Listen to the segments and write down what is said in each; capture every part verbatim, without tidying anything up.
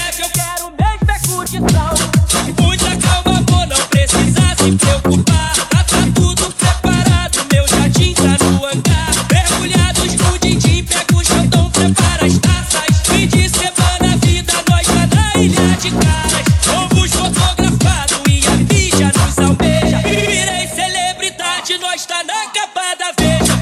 chefe, eu quero mesmo é curtição. Muita calma, amor, não precisa se preocupar. Tá, tá tudo preparado, meu jardim tá no hangar. Mergulhados no din-din, pega o xandão, prepara as taças. Fim de semana, vida, nós tá na ilha de caras. Fomos fotografados e a mídia nos almeja. Virei celebridade, nós tá na capa da Veja.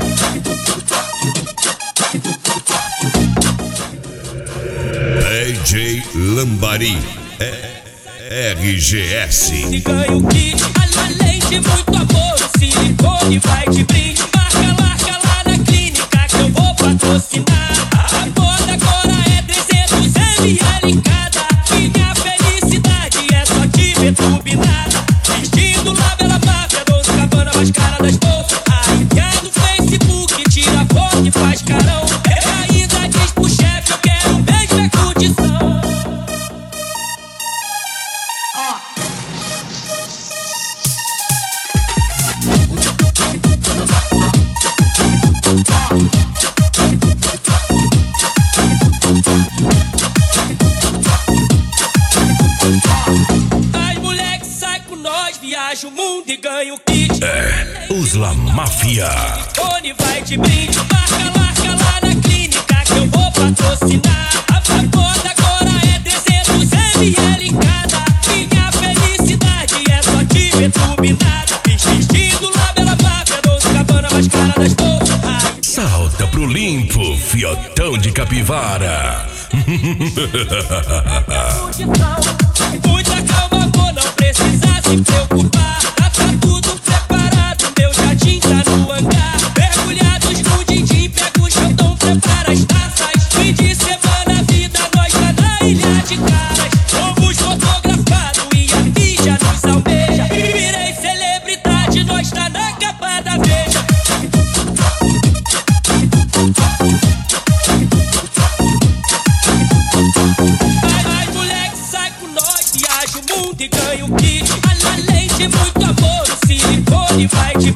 D J Lambari, R G S. Se ganha o kit, além de muito amor, o silicone vai de brinde. Marca, marca lá na clínica que eu vou patrocinar. A moda agora é trezentos mililitros em cada. Minha felicidade é só te ver turbinada. Vestindo lá pela máfia, doce cabana mais cara das bolsas. Aí no Facebook, tira foto e faz carão. É ainda diz pro chefe, eu quero mesmo é curtição. Ai, moleque, sai com nós, viaja o mundo e ganha o kit. É, os La Máfia. Silicone vai de brinde, marca, marca lá na clínica que eu vou patrocinar. A moda agora é trezentos mililitros em cada. Minha felicidade é só te ver turbinada. Vestido lá pela máfia, doce cabana mais cara das bolsas. Ai, Salta pro limpo, fiotão de capivara. muita calma, amor, não precisa se preocupar. Tá, tá tudo preparado, meu jardim tá no hangar. Mergulhados no din-din, pega o xandão, prepara as taças. Fim de semana, vida, nós tá na ilha de caras. Fomos fotografados e a mídia nos almeja. Virei celebridade, nós tá na capa da Veja. Ai, ai, moleque, sai com nós, viaja o mundo e ganha o kit. Além de muito amor, o silicone vai de